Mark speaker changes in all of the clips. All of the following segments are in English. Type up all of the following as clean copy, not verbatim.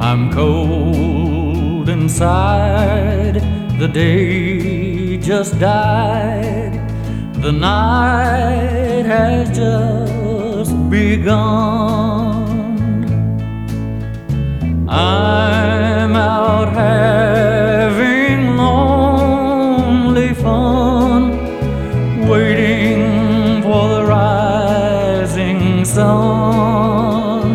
Speaker 1: I'm cold inside, the day just died, the night has just begun. I'm out having lonely fun, waiting for the rising sun.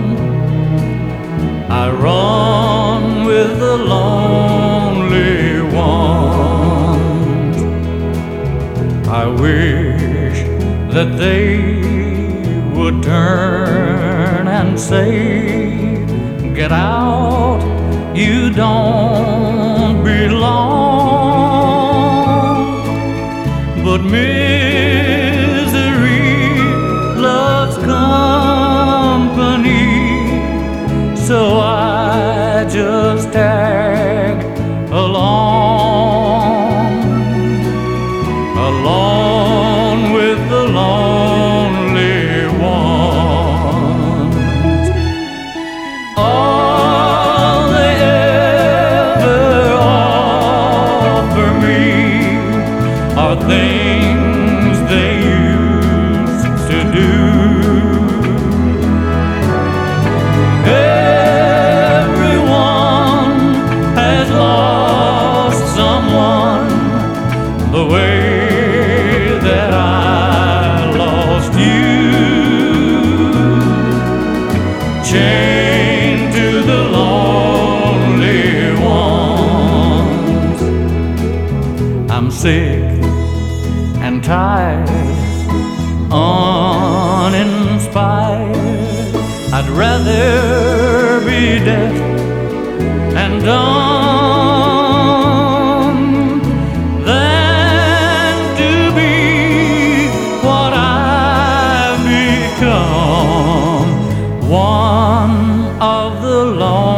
Speaker 1: I run with the lonely ones. I wish that they would turn and say, "Get out, you don't belong." But misery loves company, so I just tag along with the lonely ones. All they ever offer me are things they used to do. Everyone has lost someone the way that I lost you, chained to the lonely ones. I'm sick and tired, uninspired. I'd rather be dead and done than to be what I've become, one of the lonely.